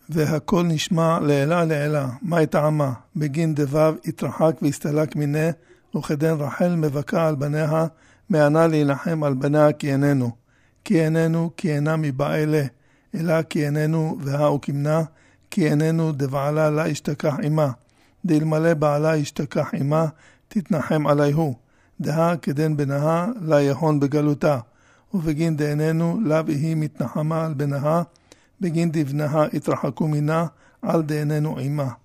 והכל נשמע לעילה לעילה, מה טעמה? בגין דבב התרחק והסתלק מיני, וכדן רחל מבכה על בניה, מענה להילחם על בניה כי איננו, כי אינה מבעלה, אלא כי איננו והאו כמנה, כי איננו דבעלה לה ישתכח עמה, דאלמלא בעלה ישתכח עמה, תתנחם עליהו, דהה כדן בניה לה יהון בגלותה, ובגין דאיננו לה והיא מתנחמה על בניה, בגין דבניה התרחקו מינה על דאיננו עמה.